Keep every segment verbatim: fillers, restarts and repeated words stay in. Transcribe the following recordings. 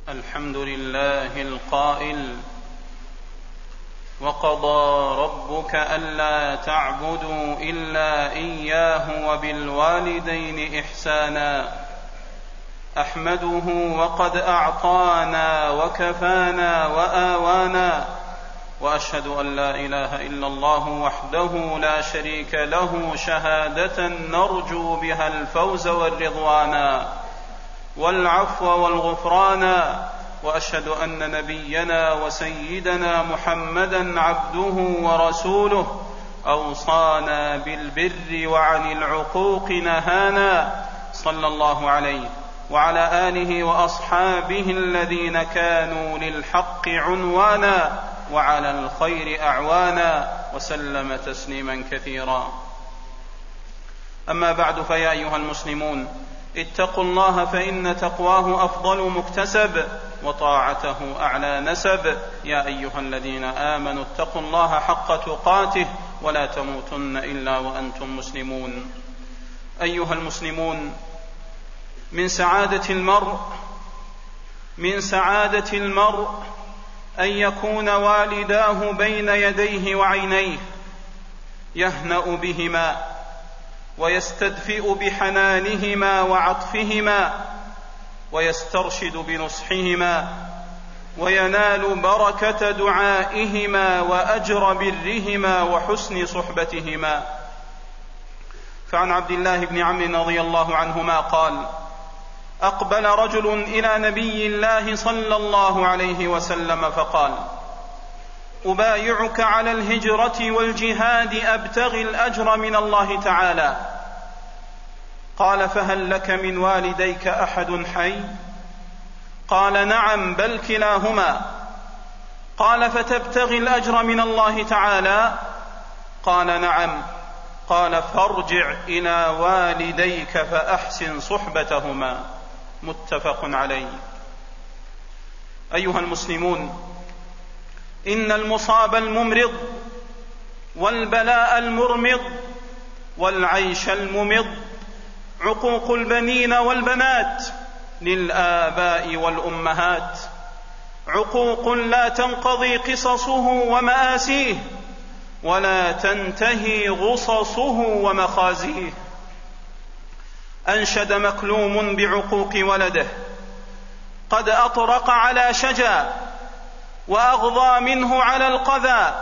الحمد لله القائل: وقضى ربك ألا تعبدوا إلا إياه وبالوالدين إحسانا. أحمده وقد أعطانا وكفانا وآوانا، وأشهد أن لا إله إلا الله وحده لا شريك له شهادة نرجو بها الفوز والرضوانا والعفو والغفرانا. وأشهد أن نبينا وسيدنا محمدًا عبده ورسوله أوصانا بالبر وعن العقوق نهانا، صلى الله عليه وعلى آله وأصحابه الذين كانوا للحق عنوانا وعلى الخير أعوانا، وسلم تسليما كثيرا. أما بعد، فيا أيها المسلمون، اتقوا الله فإن تقواه أفضل مكتسب وطاعته أعلى نسب. يا أيها الذين آمنوا اتقوا الله حق تقاته ولا تموتن إلا وأنتم مسلمون. أيها المسلمون، من سعادة المرء من سعادة المرء أن يكون والداه بين يديه وعينيه يهنأ بهما ويستدفئ بحنانهما وعطفهما ويسترشد بنصحهما وينال بركة دعائهما وأجر برهما وحسن صحبتهما. فعن عبد الله بن عمرو رضي الله عنهما قال: أقبل رجل إلى نبي الله صلى الله عليه وسلم فقال: أبايعك على الهجرة والجهاد أبتغي الأجر من الله تعالى. قال: فهل لك من والديك أحد حي؟ قال: نعم، بل كلاهما. قال: فتبتغي الأجر من الله تعالى؟ قال: نعم. قال: فارجع إلى والديك فأحسن صحبتهما. متفق عليه. أيها المسلمون، إن المصاب الممرض والبلاء المرمض والعيش الممض عقوق البنين والبنات للآباء والأمهات، عقوق لا تنقضي قصصه ومآسيه ولا تنتهي غصصه ومخازيه. أنشد مكلوم بعقوق ولده: قد أطرق على شجا وأغضى منه على القذى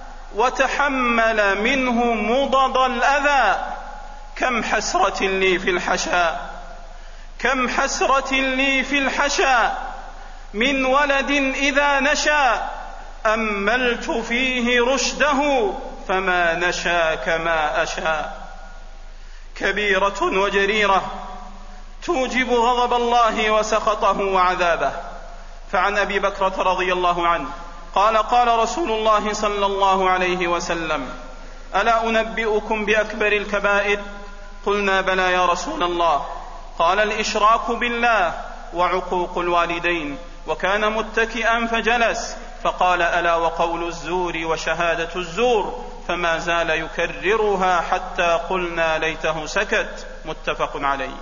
وتحمل منه مضض الأذى. كم حسرة لي في الحشا كم حسرة لي في الحشا من ولد إذا نشا أملت فيه رشده فما نشا كما أشا. كبيرة وجريرة توجب غضب الله وسخطه وعذابه. فعن أبي بكرة رضي الله عنه قال: قال رسول الله صلى الله عليه وسلم: ألا أنبئكم بأكبر الكبائر؟ قلنا: بلى يا رسول الله. قال: الإشراك بالله وعقوق الوالدين. وكان متكئا فجلس فقال: ألا وقول الزور وشهادة الزور. فما زال يكررها حتى قلنا ليته سكت. متفق عليه.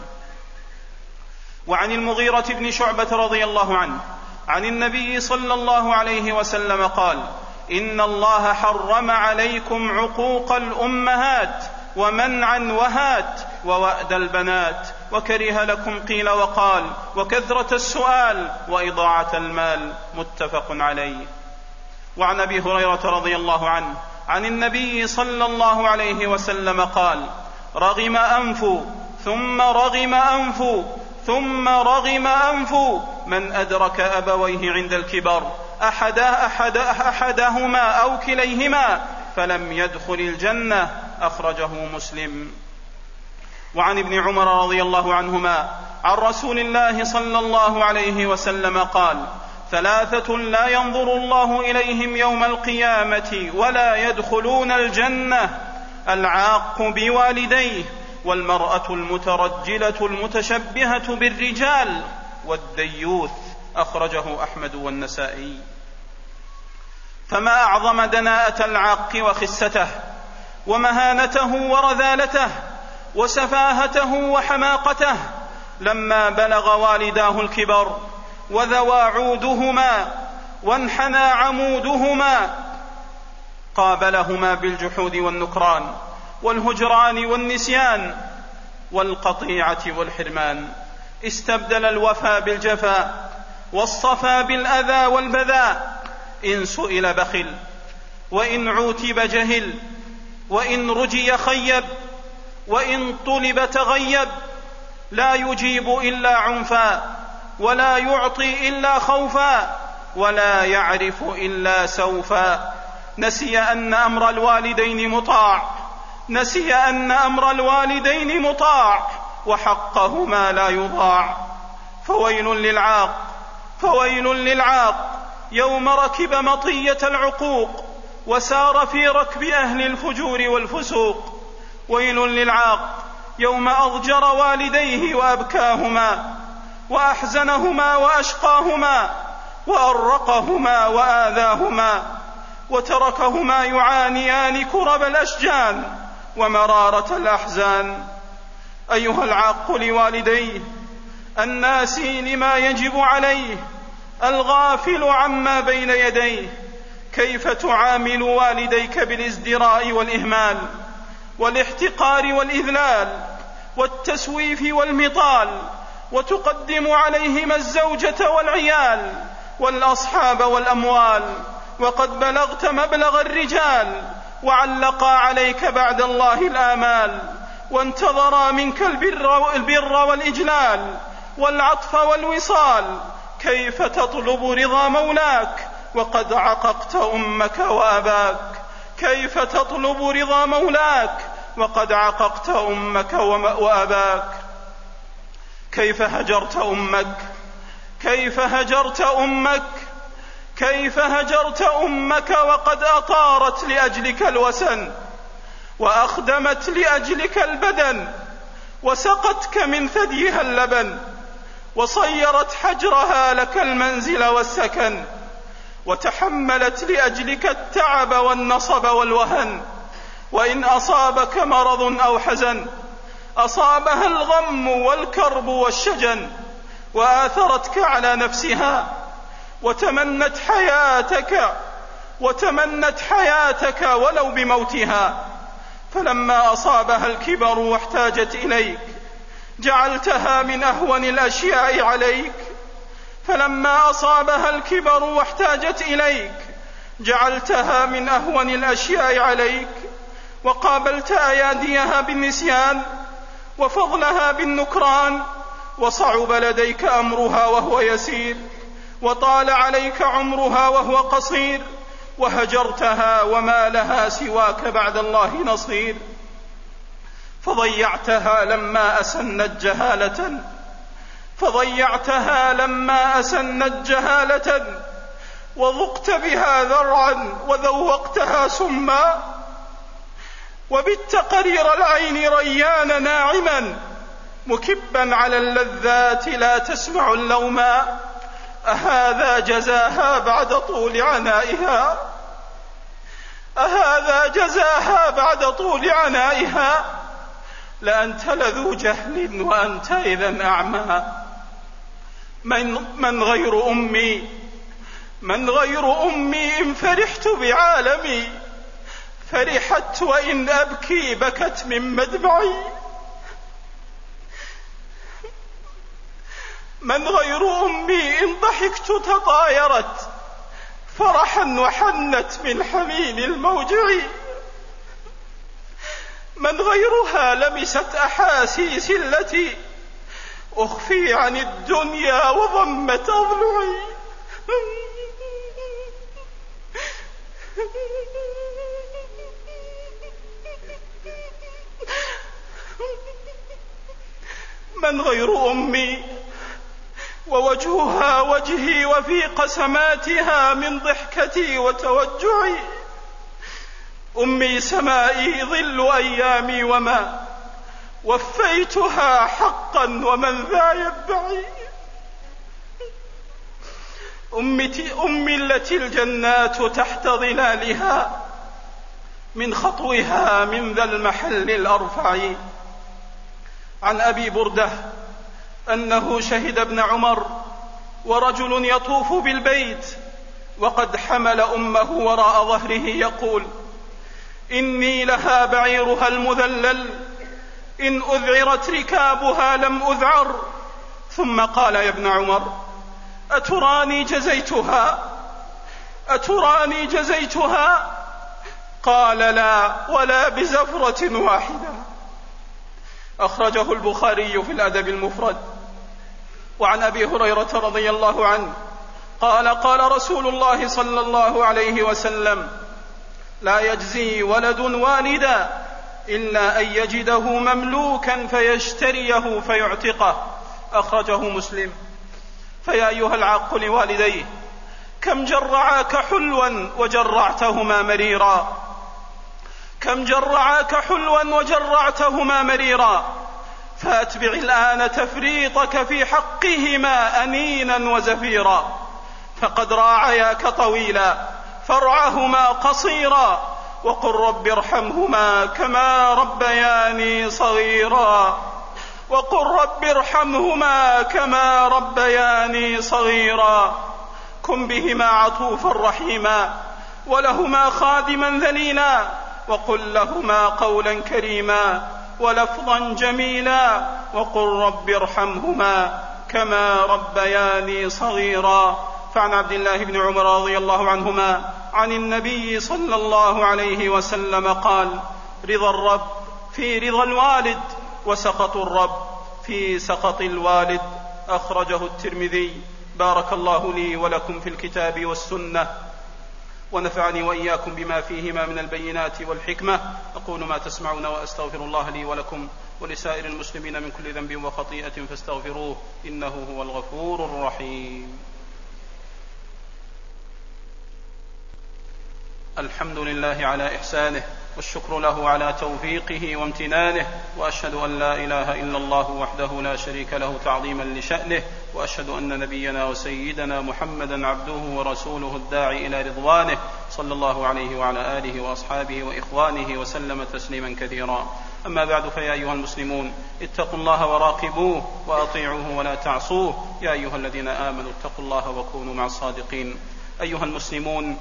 وعن المغيرة بن شعبة رضي الله عنه عن النبي صلى الله عليه وسلم قال: إن الله حرم عليكم عقوق الأمهات ومنعا وهات ووأد البنات، وكره لكم قيل وقال وكثرة السؤال وإضاعة المال. متفق عليه. وعن أبي هريرة رضي الله عنه عن النبي صلى الله عليه وسلم قال: رغم أنف ثم رغم أنف ثم رغم أنف من أدرك أبويه عند الكبر أحد أحد أحدهما أو كليهما فلم يدخل الجنة. أخرجه مسلم. وعن ابن عمر رضي الله عنهما عن رسول الله صلى الله عليه وسلم قال: ثلاثة لا ينظر الله إليهم يوم القيامة ولا يدخلون الجنة: العاق بوالديه، والمرأة المترجلة المتشبهة بالرجال، والديوث. أخرجه أحمد والنسائي. فما أعظم دناءة العاق وخسته ومهانته ورذالته وسفاهته وحماقته لما بلغ والداه الكبر وذوى عودهما وانحنى عمودهما، قابلهما بالجحود والنكران والهجران والنسيان والقطيعة والحرمان، استبدل الوفا بالجفا والصفا بالأذى والبذاء، إن سئل بخل وإن عوتب جهل، وإن رجي خيب، وإن طلب تغيب، لا يجيب إلا عنفا، ولا يعطي إلا خوفا، ولا يعرف إلا سوفا. نسي أن أمر الوالدين مطاع، نسي أن أمر الوالدين مطاع، وحقهما لا يضاع. فويل للعاق، فويل للعاق يوم ركب مطية العقوق وسار في ركب أهل الفجور والفسوق. ويل للعاق يوم أضجر والديه وأبكاهما وأحزنهما وأشقاهما وأرقهما وآذاهما، وتركهما يعانيان كرب الأشجان ومرارة الأحزان. أيها العاق لوالديه الناسي لما يجب عليه، الغافل عما بين يديه، كيف تعامل والديك بالازدراء والإهمال والاحتقار والإذلال والتسويف والمطال، وتقدم عليهما الزوجة والعيال والأصحاب والأموال، وقد بلغت مبلغ الرجال، وعلقا عليك بعد الله الآمال، وانتظرا منك البر, البر والإجلال والعطف والوصال. كيف تطلب رضا مولاك وقد عققت أمك وأباك؟ كيف تطلب رضا مولاك وقد عققت أمك وأباك؟ كيف هجرت أمك؟ كيف هجرت أمك؟ كيف هجرت أمك وقد أطارت لأجلك الوسن، وأخدمت لأجلك البدن، وسقتك من ثديها اللبن، وصيرت حجرها لك المنزل والسكن، وتحملت لأجلك التعب والنصب والوهن. وإن أصابك مرض أو حزن أصابها الغم والكرب والشجن، وآثرتك على نفسها وتمنت حياتك وتمنت حياتك ولو بموتها. فلما أصابها الكبر واحتاجت إليك جعلتها من أهون الأشياء عليك. فلما أصابها الكبر واحتاجت إليك جعلتها من أهون الأشياء عليك، وقابلت أياديها بالنسيان وفضلها بالنكران، وصعب لديك أمرها وهو يسير، وطال عليك عمرها وهو قصير، وهجرتها وما لها سواك بعد الله نصير. فضيعتها لما أسنت جهالة فضيعتها لما أسنت جهالة وذقت بها ذرعا وذوقتها سما، وبت قرير العين ريان ناعما مكبا على اللذات لا تسمع اللوما. أهذا جزاها بعد طول عنائها أهذا جزاها بعد طول عنائها لأنت لذو جهل وأنت إذن أعمى. من, من غير أمي من غير أمي إن فرحت بعالمي فرحت، وإن أبكي بكت من مدمعي. من غير أمي إن ضحكت تطايرت فرحا وحنت من حميم الموجع. من غيرها لمست أحاسيس التي أخفي عن الدنيا وضمت أضلعي. من غير أمي ووجهها وجهي وفي قسماتها من ضحكتي وتوجعي. أمي سمائي ظل أيامي وما وفيتها حقا ومن ذا يبعي. أمتي أمي التي الجنات تحت ظلالها من خطوها من ذا المحل الأرفع. عن أبي بردة أنه شهد ابن عمر ورجل يطوف بالبيت وقد حمل أمه وراء ظهره يقول: إني لها بعيرها المذلل، إن أذعرت ركابها لم أذعر. ثم قال: يا ابن عمر، أتراني جزيتها أتراني جزيتها؟ قال: لا، ولا بزفرة واحدة. أخرجه البخاري في الأدب المفرد. وعن أبي هريرة رضي الله عنه قال: قال رسول الله صلى الله عليه وسلم: لا يجزي ولد والدا إلا أن يجده مملوكا فيشتريه فيعتقه. أخرجه مسلم. فيا أيها العاق لوالديه، كم جرعاك حلوا وجرعتهما مريرا كم جرعاك حلوا وجرعتهما مريرا فأتبع الآن تفريطك في حقهما أنينا وزفيرا، فقد راعياك طويلا فارعهما قصيرا، وقل رب ارحمهما كما ربياني صغيرا وقل رب ارحمهما كما ربياني صغيرا كن بهما عطوفا رحيما ولهما خادما ذليلا، وقل لهما قولا كريما ولفظا جميلا، وقل رب ارحمهما كما ربياني صغيرا. فعن عبد الله بن عمر رضي الله عنهما عن النبي صلى الله عليه وسلم قال: رضا الرب في رضا الوالد، وسخط الرب في سخط الوالد. أخرجه الترمذي. بارك الله لي ولكم في الكتاب والسنة، ونفعني وإياكم بما فيهما من البينات والحكمة. أقول ما تسمعون وأستغفر الله لي ولكم ولسائر المسلمين من كل ذنب وخطيئة فاستغفروه إنه هو الغفور الرحيم. الحمد لله على إحسانه، والشكر له على توفيقه وامتنانه، وأشهد أن لا إله إلا الله وحده لا شريك له تعظيما لشأنه، وأشهد أن نبينا وسيدنا محمدا عبده ورسوله الداعي إلى رضوانه، صلى الله عليه وعلى آله وأصحابه وإخوانه وسلم تسليما كثيرا. أما بعد، فيا أيها المسلمون، اتقوا الله وراقبوه وأطيعوه ولا تعصوه. يا أيها الذين آمنوا اتقوا الله وكونوا مع الصادقين. أيها المسلمون،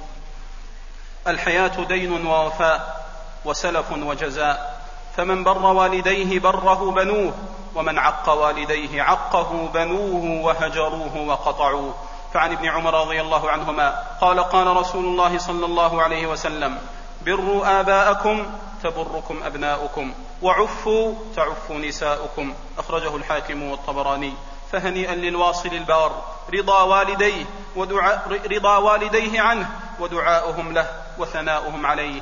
الحياة دين ووفاء وسلف وجزاء، فمن بر والديه بره بنوه، ومن عق والديه عقه بنوه وهجروه وقطعوه. فعن ابن عمر رضي الله عنهما قال: قال رسول الله صلى الله عليه وسلم: بروا آباءكم تبركم أبناؤكم، وعفوا تعف نساؤكم. أخرجه الحاكم والطبراني. فهنيئا للواصل البار رضا والديه, ودعاء رضا والديه عنه ودعاؤهم له وثناؤهم عليه.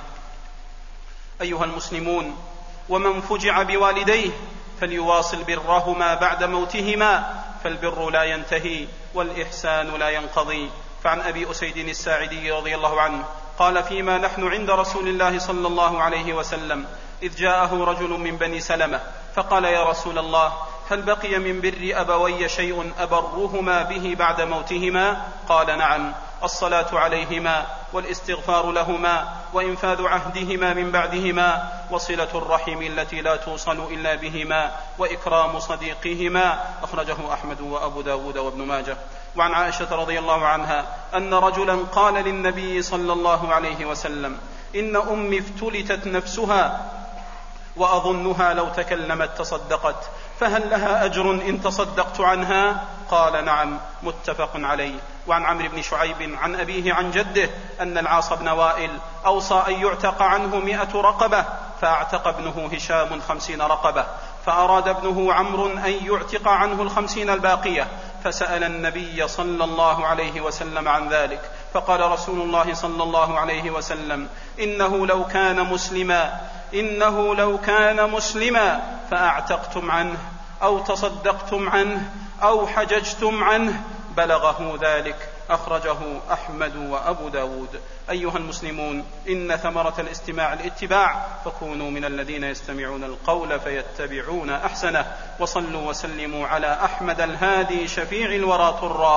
أيها المسلمون، ومن فجع بوالديه فليواصل برهما بعد موتهما، فالبر لا ينتهي والإحسان لا ينقضي. فعن أبي أسيد الساعدي رضي الله عنه قال: فيما نحن عند رسول الله صلى الله عليه وسلم إذ جاءه رجل من بني سلمة فقال: يا رسول الله، هل بقي من بر أبوي شيء أبرهما به بعد موتهما؟ قال: نعم، الصلاة عليهما والاستغفار لهما وإنفاذ عهدهما من بعدهما وصلة الرحم التي لا توصل إلا بهما وإكرام صديقهما. أخرجه أحمد وأبو داود وابن ماجه. وعن عائشة رضي الله عنها أن رجلا قال للنبي صلى الله عليه وسلم: إن أمي افتلتت نفسها وأظنها لو تكلمت تصدقت، فهل لها أجر إن تصدقت عنها؟ قال: نعم، متفق عليه. وعن عمرو بن شعيب عن أبيه عن جده أن العاص بن وائل أوصى أن يعتق عنه مئة رقبة، فاعتق ابنه هشام خمسين رقبة، فأراد ابنه عمرو أن يعتق عنه الخمسين الباقية، فسأل النبي صلى الله عليه وسلم عن ذلك، فقال رسول الله صلى الله عليه وسلم: إنه لو كان مسلما إنه لو كان مسلما فأعتقتم عنه أو تصدقتم عنه أو حججتم عنه بلغه ذلك. أخرجه أحمد وأبو داود. أيها المسلمون، إن ثمرة الاستماع الاتباع، فكونوا من الذين يستمعون القول فيتبعون أحسنه. وصلوا وسلموا على أحمد الهادي شفيع الورى طرا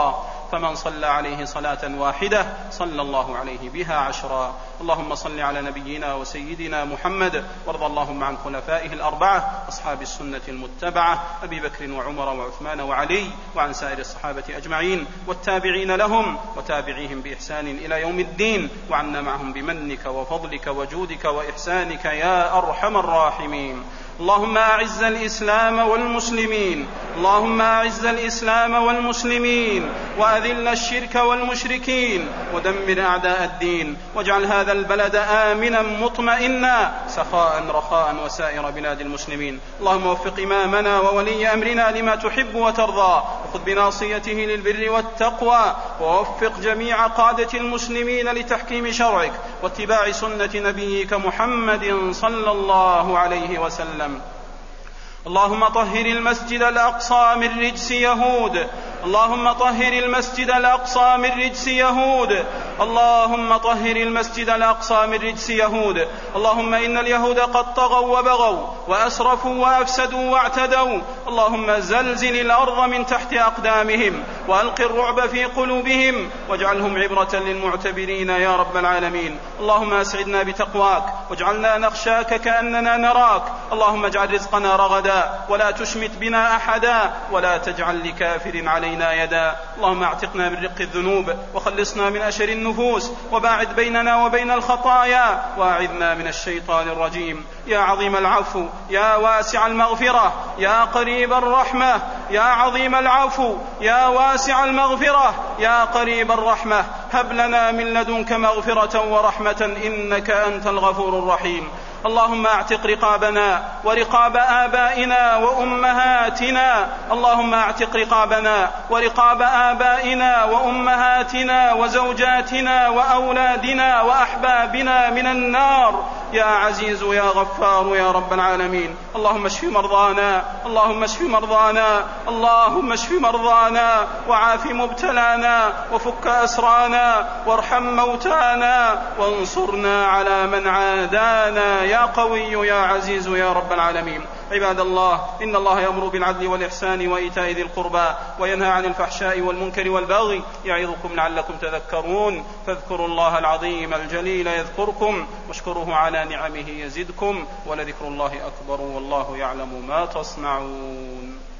فمن صلى عليه صلاة واحدة صلى الله عليه بها عشرا. اللهم صل على نبينا وسيدنا محمد، وارض اللهم عن خلفائه الأربعة أصحاب السنة المتبعة أبي بكر وعمر وعثمان وعلي، وعن سائر الصحابة أجمعين والتابعين لهم وتابعيهم بإحسان إلى يوم الدين، وعنا معهم بمنك وفضلك وجودك وإحسانك يا أرحم الراحمين. اللهم أعز الإسلام والمسلمين، اللهم أعز الإسلام والمسلمين، وأذل الشرك والمشركين، ودمر أعداء الدين، واجعل هذا البلد آمنا مطمئنا سخاء رخاء وسائر بلاد المسلمين. اللهم وفق إمامنا وولي أمرنا لما تحب وترضى، وخذ بناصيته للبر والتقوى، ووفق جميع قادة المسلمين لتحكيم شرعك واتباع سنة نبيك محمد صلى الله عليه وسلم. اللهم طهر المسجد الأقصى من رجس يهود، اللهم طهر المسجد الأقصى من رجس يهود، اللهم طهر المسجد الأقصى من رجس يهود. اللهم إن اليهود قد طغوا وبغوا وأسرفوا وأفسدوا واعتدوا، اللهم زلزل الأرض من تحت أقدامهم، وألق الرعب في قلوبهم، واجعلهم عبرة للمعتبرين يا رب العالمين. اللهم أسعدنا بتقواك، واجعلنا نخشاك كأننا نراك. اللهم اجعل رزقنا رغدا، ولا تشمت بنا أحدا، ولا تجعل لكافر علينا يدا. اللهم اعتقنا من رق الذنوب، وخلصنا من أشر النفوس، وباعد بيننا وبين الخطايا، وأعذنا من الشيطان الرجيم. يا عظيم العفو، يا واسع المغفرة، يا قريب الرحمة، يا عظيم العفو، يا واسع المغفرة، يا قريب الرحمة، هب لنا من لدنك مغفرة ورحمة إنك أنت الغفور الرحيم. اللهم اعتق رقابنا ورقاب آبائنا وأمهاتنا، اللهم اعتق رقابنا ورقاب آبائنا وأمهاتنا وزوجاتنا وأولادنا وأحبابنا من النار يا عزيز يا غفار يا رب العالمين. اللهم اشف مرضانا، اللهم اشف مرضانا، اللهم اشف مرضانا، وعاف مبتلانا، وفك أسرانا، وارحم موتانا، وانصرنا على من عادانا يا قوي يا عزيز يا رب العالمين. عباد الله، إن الله يأمر بالعدل والإحسان وإيتاء ذي القربى، وينهى عن الفحشاء والمنكر والبغي، يعظكم لعلكم تذكرون. فاذكروا الله العظيم الجليل يذكركم، واشكروه على نعمه يزدكم، ولذكر الله أكبر، والله يعلم ما تصنعون.